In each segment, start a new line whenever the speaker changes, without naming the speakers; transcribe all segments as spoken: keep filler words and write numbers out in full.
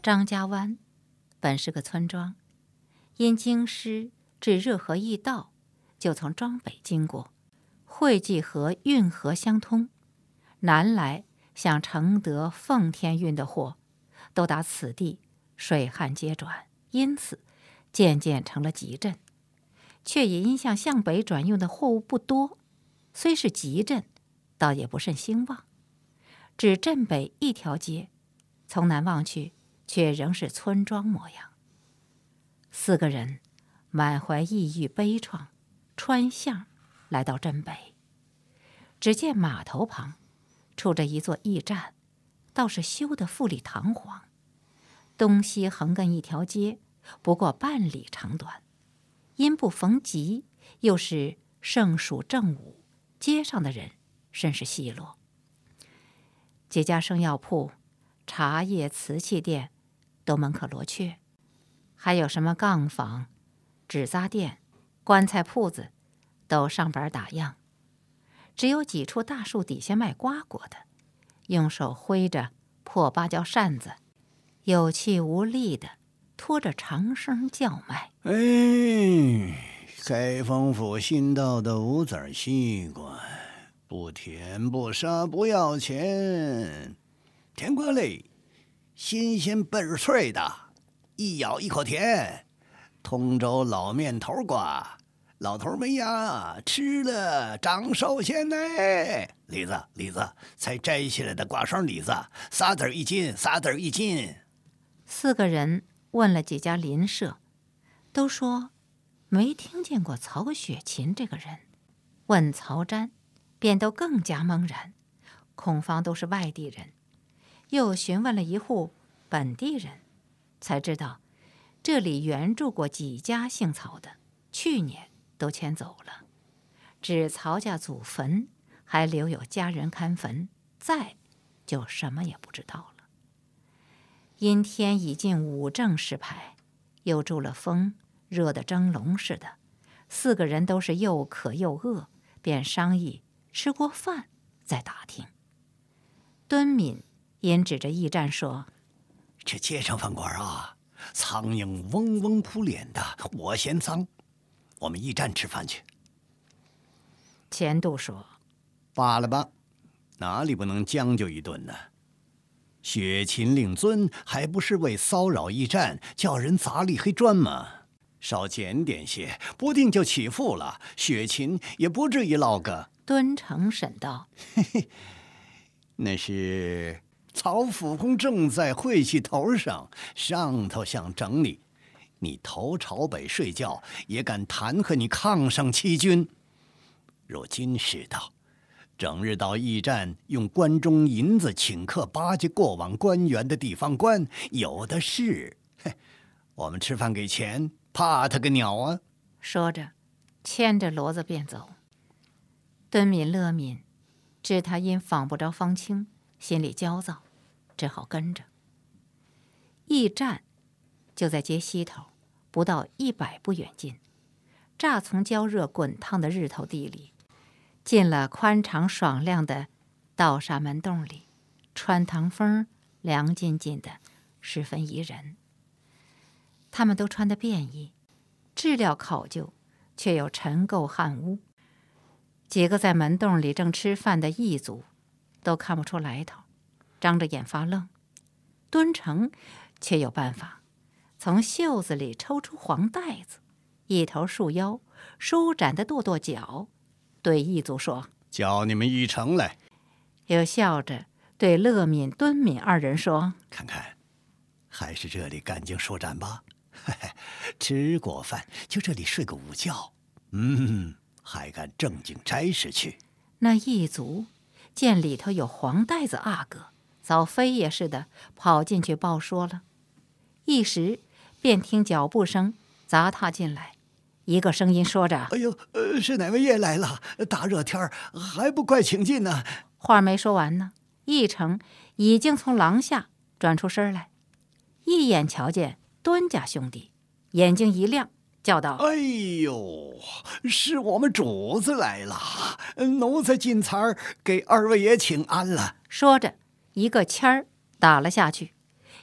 张家湾本是个村庄，因京师至热河驿道就从庄北经过，会稽和运河相通，南来向承德、奉天运的货都打此地水旱皆转，因此渐渐成了集镇。却也因向向北转运的货物不多，虽是集镇，倒也不甚兴旺。只镇北一条街，从南望去，却仍是村庄模样。四个人满怀抑郁悲怆，穿巷来到镇北，只见码头旁处着一座驿站，倒是修得富丽堂皇。东西横亘一条街，不过半里长短。因不逢集，又是盛暑正午，街上的人甚是稀落。几家生药铺、茶叶、瓷器店都门可罗雀，还有什么杠坊、纸扎店、棺材铺子都上板打烊。只有几处大树底下卖瓜果的，用手挥着破芭蕉扇子，有气无力的拖着长声叫卖。
哎，开封府新到的五籽西瓜，不甜不沙不要钱，甜瓜嘞，新鲜倍儿脆的，一咬一口甜。通州老面头瓜，老头没牙，吃了长寿鲜呢。李子，李子，才摘下来的瓜霜李子，仨子一斤，仨子一斤。
四个人问了几家邻舍，都说没听见过曹雪芹这个人。问曹瞻，便都更加茫然，恐方都是外地人。又询问了一户本地人，才知道这里原住过几家姓曹的，去年都迁走了，只曹家祖坟还留有家人看坟，再就什么也不知道了。因天已近五正时牌，又住了风，热得蒸笼似的，四个人都是又渴又饿，便商议吃过饭再打听。敦敏因指着驿站说：“
这街上饭馆啊，苍蝇嗡嗡扑脸的，我嫌脏，我们驿站吃饭去。”
钱度说：“
罢了吧，哪里不能将就一顿呢？雪芹令尊还不是为骚扰驿站，叫人砸立黑砖吗？稍检点些，不定就起复了，雪芹也不至于落个。”
敦诚审道：“
嘿嘿，那是曹府公正在会稽头上，上头想整你，你头朝北睡觉，也敢弹劾你炕上欺君。如今世道，整日到驿站用关中银子请客巴结过往官员的地方官有的是。嘿，我们吃饭给钱，怕他个鸟啊！”
说着，牵着骡子便走。敦敏、乐敏知他因访不着方清，心里焦躁，只好跟着。驿站就在街西头，不到一百步远近。乍从焦热滚烫的日头地里，进了宽敞爽亮的道厦门洞里，穿堂风凉津津的，十分宜人。他们都穿得便衣，质料考究，却有尘垢汗污。几个在门洞里正吃饭的异族都看不出来头，张着眼发愣。敦诚却有办法，从袖子里抽出黄带子，一头束腰，舒展的跺跺脚，对异族说：“
叫你们一程来。”
又笑着对乐敏、敦敏二人说：“
看看，还是这里干净舒展吧。吃过饭就这里睡个午觉，嗯，还敢正经差事去。”
那异族见里头有黄带子阿哥，早飞也似的跑进去报说了。一时便听脚步声杂踏进来，一个声音说着：“
哎呦，呃，是哪位爷来了？大热天还不快请进呢？”
话没说完呢，一成已经从廊下转出身来，一眼瞧见敦家兄弟，眼睛一亮，叫道：“
哎呦，是我们主子来了！奴才进财儿给二位爷请安了。”
说着，一个签儿打了下去，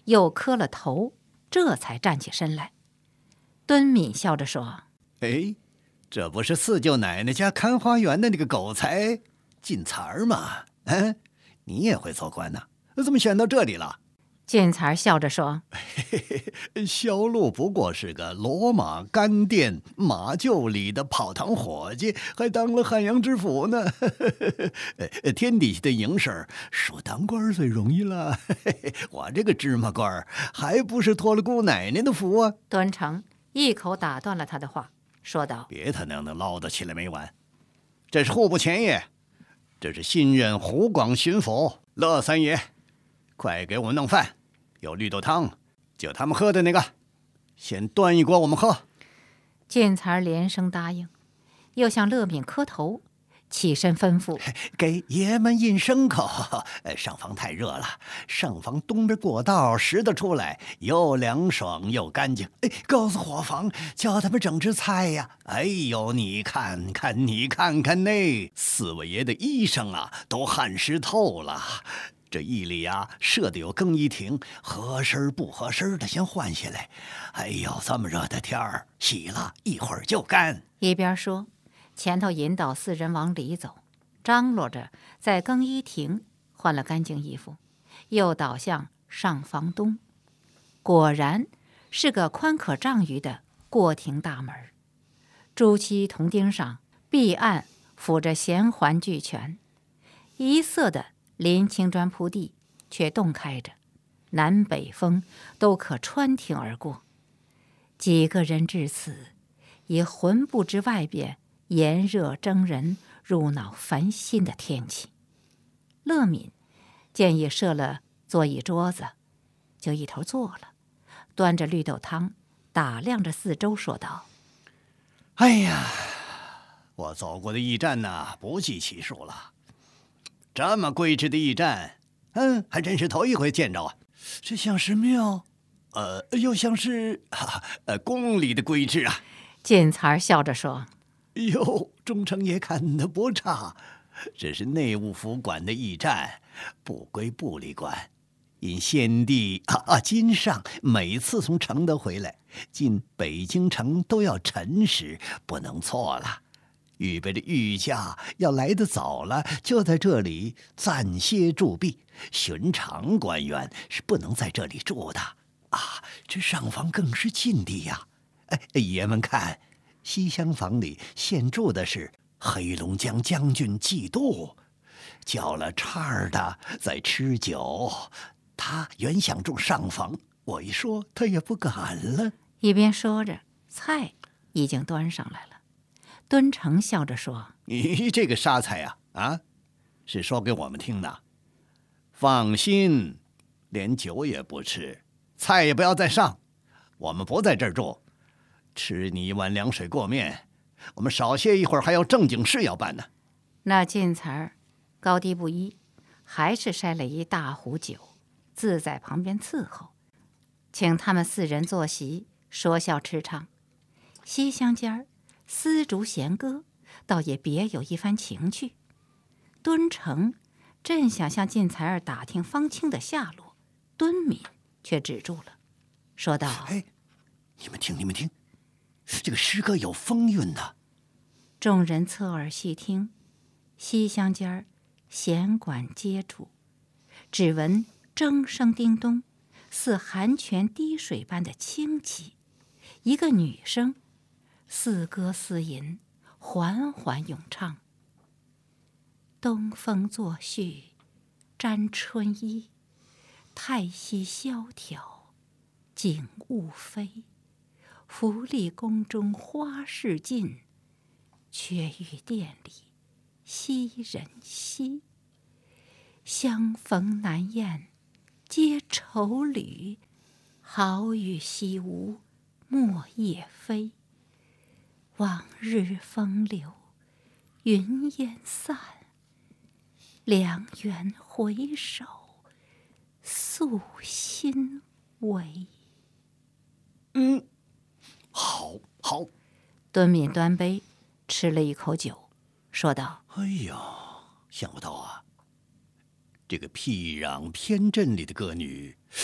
又磕了头，这才站起身来。敦敏笑着说：“
哎，这不是四舅奶奶家看花园的那个狗才进财儿吗？嗯，你也会做官呢？怎么选到这里了？”
进财笑着说：“
小路不过是个罗马干店马厩里的跑堂伙计，还当了汉阳知府呢。天底下的营生，说当官最容易了。我这个芝麻官，还不是托了姑奶奶的福啊！”
端成一口打断了他的话，说道：“
别他娘的唠叨起来没完！这是户部前爷，这是新任湖广巡抚乐三爷，快给我们弄饭。有绿豆汤，就他们喝的那个，先端一锅我们喝。”
进财连声答应，又向乐敏磕头，起身吩咐：“
给爷们印牲口。上房太热了，上房东边过道拾得出来，又凉爽又干净。哎，告诉伙房，叫他们整只菜呀。哎呦，你看看，你看看那四位爷的衣裳啊，都汗湿透了。这衣里啊，设的有更衣亭，合身不合身的先换下来。哎呦，这么热的天儿，洗了一会儿就干。”
一边说，前头引导四人往里走，张罗着在更衣亭换了干净衣服，又倒向上房东。果然是个宽可丈余的过亭大门，朱漆铜钉上壁案phủ着弦环俱全，一色的临青砖铺地却洞开着，南北风都可穿庭而过。几个人至此，也浑不知外边炎热蒸人、入脑烦心的天气。乐敏见已设了座椅桌子，就一头坐了，端着绿豆汤，打量着四周，说道：“
哎呀，我走过的驿站呐，不计其数了。这么规制的驿站，嗯，还真是头一回见着啊。这像是庙，呃，又像是哈呃宫里的规制啊。”
进财笑着说：“
哟，中丞也看得不差，这是内务府管的驿站，不归部里管。因先帝啊啊金上每次从承德回来，进北京城都要辰时，不能错了。预备着御驾要来得早了，就在这里暂歇驻避。寻常官员是不能在这里住的啊。这上房更是禁地呀。哎，爷们看，西厢房里现住的是黑龙江将军季度，叫了叉的在吃酒。他原想住上房，我一说他也不敢了。”
一边说着，菜已经端上来了。敦成笑着说：“
你这个杀菜呀，啊，是说给我们听的。放心，连酒也不吃，菜也不要再上。我们不在这儿住，吃你一碗凉水过面。我们少歇一会儿，还有正经事要办呢。”
那进财儿高低不一，还是筛了一大壶酒，自在旁边伺候，请他们四人坐席，说笑吃唱。西厢间儿丝竹弦歌，倒也别有一番情趣。敦成正想向进财儿打听方清的下落，敦敏却止住了，说道：“
哎，你们听，你们听，这个诗歌有风韵呢。”
众人侧耳细听，西厢间儿弦管接触，只闻筝声叮咚，似寒泉滴水般的清奇。一个女声似歌似吟，缓缓咏唱：“东风作序沾春衣，太息萧条景物非。福利宫中花事尽，却与店里昔人稀。相逢难宴皆愁侣，好雨西吴莫叶飞。往日风流云烟散，良缘回首诉心违。”
嗯，好，好。
敦敏端杯吃了一口酒，说道：“
哎呀，想不到啊，这个僻壤偏镇里的歌女，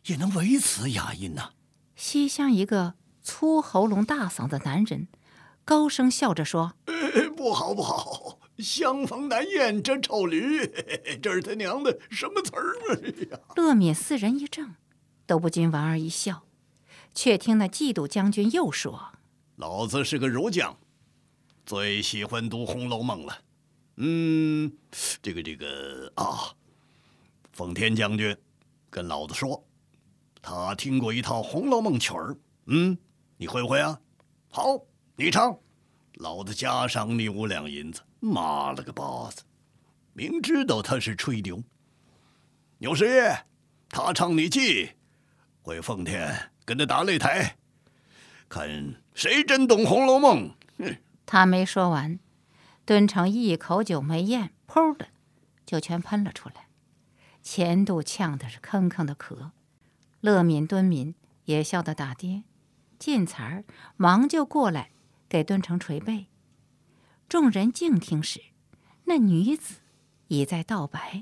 也能维此雅音呐、啊。
西厢一个粗喉咙大嗓的男人高声笑着说：“
哎，不好不好，相逢难厌这臭驴，这是他娘的什么词儿啊？”
乐敏四人一怔，都不禁莞尔一笑，却听那嫉妒将军又说：“
老子是个儒将，最喜欢读《红楼梦》了。嗯，这个这个啊，奉天将军跟老子说，他听过一套《红楼梦》曲儿。嗯，你会不会啊？好，你唱，老子加赏你五两银子。妈了个巴子，明知道他是吹牛。牛师爷，他唱你记，回奉天跟他打擂台，看谁真懂《红楼梦》。
他没说完，敦成一口酒没咽，噗的就全喷了出来，前肚呛的是吭吭的咳。乐敏、敦敏也笑得打跌，进词儿忙就过来给敦成捶背。众人静听时，那女子已在道白：“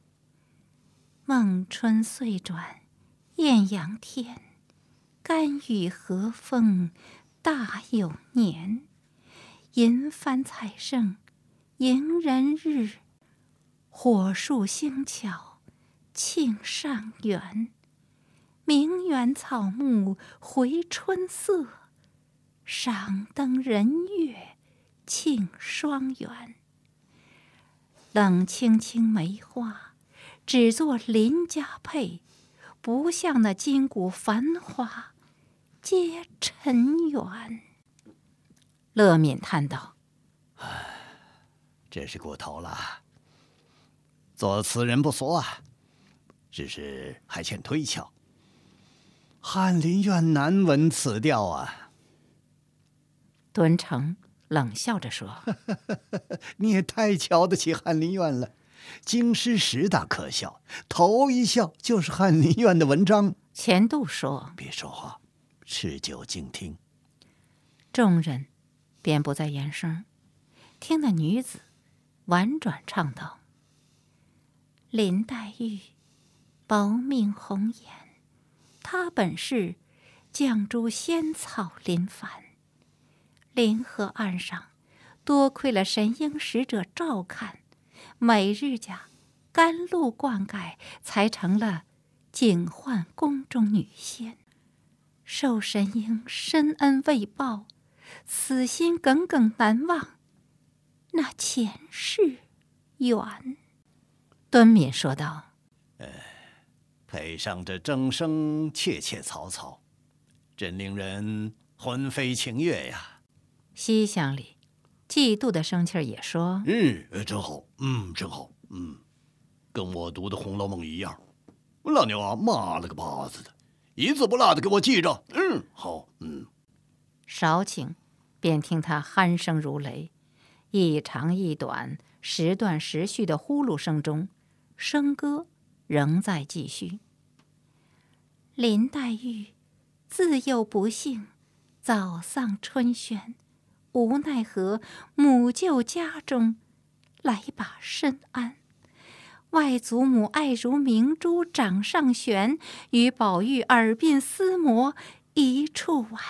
梦春岁转艳阳天，甘雨和风大有年。银幡彩盛迎人日，火树星巧庆上元。名园草木回春色，赏灯人月庆双圆。冷清清梅花，只作邻家配，不像那金谷繁华皆尘缘。”乐敏叹道：“
唉，真是过头了。做词人不俗啊，只是还欠推敲。翰林院难闻此调啊。”
敦成冷笑着说：“
你也太瞧得起翰林院了。京师十大可笑，头一笑就是翰林院的文章。”
钱度说：“
别说话，持酒静听。”
众人便不再言声，听那女子婉转唱道：“林黛玉，薄命红颜，她本是绛珠仙草林凡。临河岸上，多亏了神瑛使者照看，每日家甘露灌溉，才成了警幻宫中女仙。受神瑛深恩未报，此心耿耿难忘，那前世缘。”敦敏说道：“
呃，配上这筝声切切嘈嘈，真令人魂飞情悦呀。”
西厢里嫉妒的生气儿也说：“
嗯，真好，嗯，真好，嗯，跟我读的《红楼梦》一样。老牛啊，妈了个巴子的，一字不落的给我记着。嗯，好，嗯。”
少顷，便听他鼾声如雷，一长一短、时断时续的呼噜声中，笙歌仍在继续。林黛玉自幼不幸，早丧春轩，无奈何母舅家中来把身安。外祖母爱如明珠掌上悬，与宝玉耳鬓厮磨一处晚。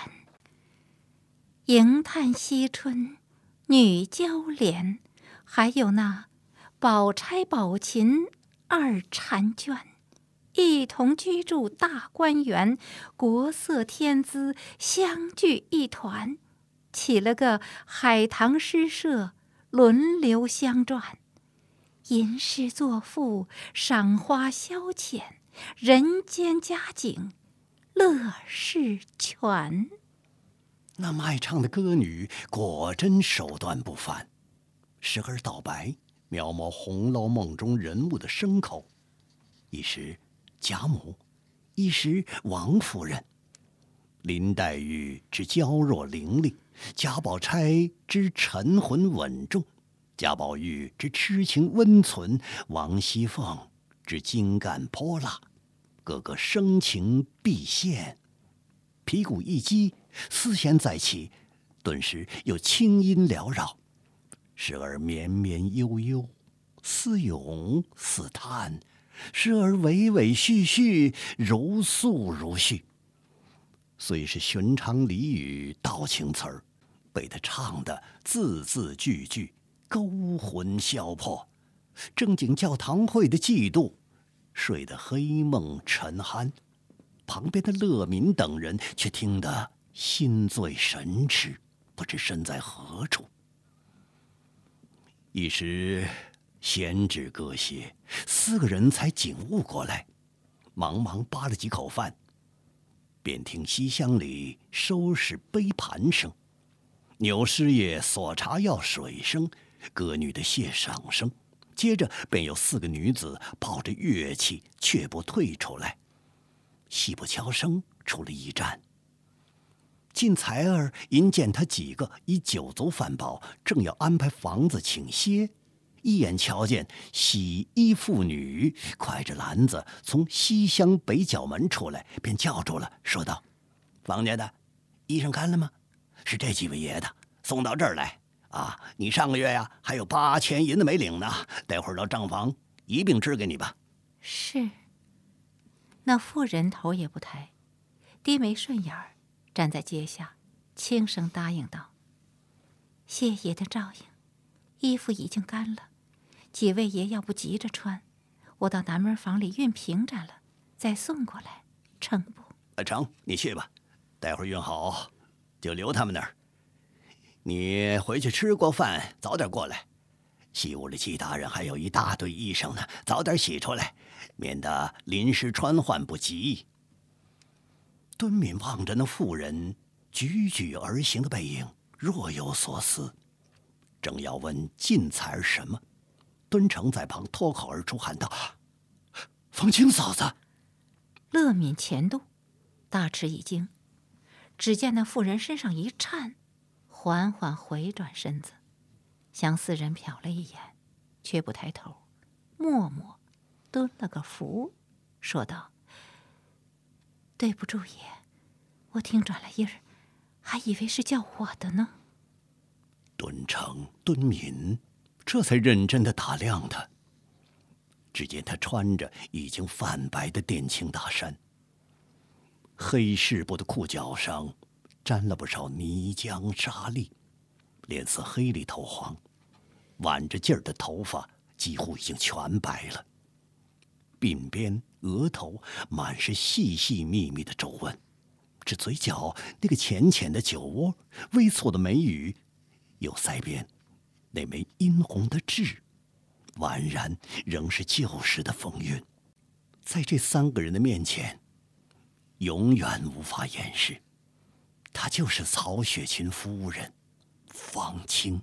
迎叹惜春女娇怜，还有那宝钗宝琴二婵娟，一同居住大观园，国色天姿相聚一团，起了个海棠诗社，轮流相转。吟诗作赋，赏花消遣，人间佳景乐事全。
那卖唱的歌女果真手段不凡，时而道白，描摹《红楼梦》中人物的牲口，一时贾母，一时王夫人。林黛玉之娇弱伶俐，贾宝钗之沉浑稳重，贾宝玉之痴情温存，王熙凤之精干泼辣，个个声情毕现，皮鼓一击，丝弦再起，顿时又清音缭绕，时而绵绵悠悠，似咏似叹， 时而委委絮絮，如诉如絮。虽是寻常俚语、道情词儿，被他唱得字字句句勾魂销魄，正经教堂会的嫉妒，睡得黑梦沉酣。旁边的乐民等人却听得心醉神痴，不知身在何处。一时闲止搁歇，四个人才醒悟过来，忙忙扒了几口饭，便听西厢里收拾杯盘声，牛师爷索茶要水声，歌女的谢赏声，接着便有四个女子抱着乐器却步退出来。戏不敲声出了驿站。进才儿因见他几个以酒足饭饱，正要安排房子请歇，一眼瞧见洗衣妇女挎着篮子从西厢北角门出来，便叫住了，说道：“房家的，衣裳干了吗？是这几位爷的，送到这儿来啊！你上个月呀还有八千银子没领呢，待会儿到账房一并支给你吧。”
是。那妇人头也不抬，低眉顺眼儿，站在阶下，轻声答应道：“谢爷的照应，衣服已经干了，几位爷要不急着穿，我到南门房里熨平展了，再送过来，成不？”“
啊，成，你去吧，待会儿熨好就留他们那儿。你回去吃过饭，早点过来。戏屋里季大人还有一大堆衣裳呢，早点洗出来，免得临时穿换不及。”敦敏望着那妇人踽踽而行的背影，若有所思，正要问进才儿什么，敦成在旁脱口而出喊道：“凤青嫂子！”
乐敏前度，大吃一惊，只见那妇人身上一颤，缓缓回转身子，向四人瞟了一眼，却不抬头，默默蹲了个伏，说道：“对不住爷，我听转了音儿，还以为是叫我的呢。”
敦成、敦敏这才认真地打量他。只见他穿着已经泛白的靛青大衫，黑式布的裤脚上沾了不少泥浆沙粒，脸色黑里透黄，挽着劲儿的头发几乎已经全白了，鬓边额头满是细细密密的皱纹，这嘴角那个浅浅的酒窝，微蹙的眉宇，有腮边那枚殷红的痣，宛然仍是旧时的风韵。在这三个人的面前，永远无法掩饰，她就是曹雪芹夫人方青。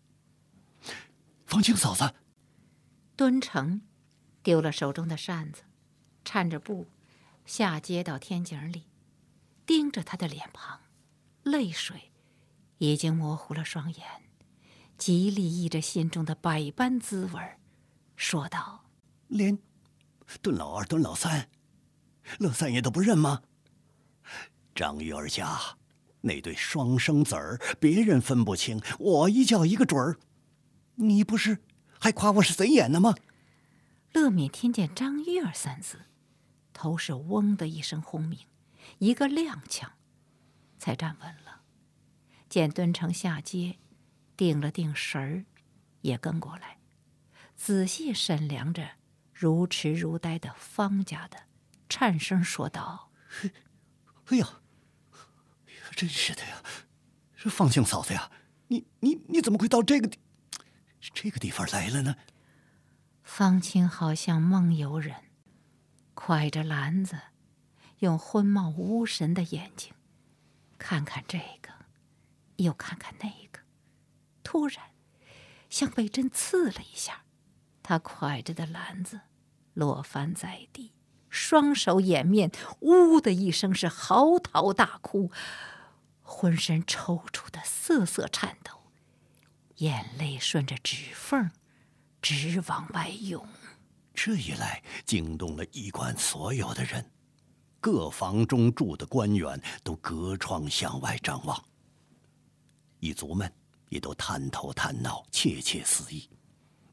方青嫂子！
敦成丢了手中的扇子，搀着步下街到天井里，盯着他的脸庞，泪水已经模糊了双眼，极力抑着心中的百般滋味，说道：“
连敦老二、敦老三、乐三爷都不认吗？张玉儿家那对双生子儿，别人分不清，我一叫一个准儿。你不是还夸我是贼眼呢吗？”
乐敏听见张玉儿三字，头是嗡的一声轰鸣，一个踉跄，才站稳了。见敦成下街，定了定神儿，也跟过来，仔细审量着如痴如呆的方家的，颤声说道：“
哎呀，真是的呀，这方青嫂子呀，你你你怎么会到这个地这个地方来了呢？”
方青好像梦游人，挎着篮子，用昏冒无神的眼睛看看这个，又看看那个，突然像被针刺了一下，他挎着的篮子落翻在地，双手掩面，呜的一声是嚎啕大哭，浑身抽搐的瑟瑟颤抖，眼泪顺着指缝直往外涌。
这一来惊动了驿馆所有的人，各房中住的官员都隔窗向外张望，一族们也都探头探脑，窃窃私议，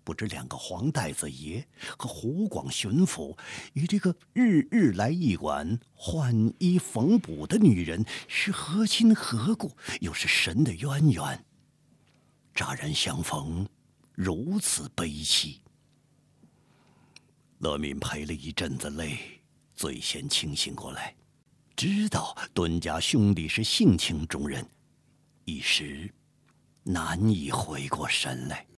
不知两个黄袋子爷和湖广巡抚与这个日日来驿馆换衣缝补的女人是何亲何故，又是神的渊源。乍然相逢，如此悲戚。乐敏陪了一阵子泪，最先清醒过来，知道敦家兄弟是性情中人，一时难以回过神来。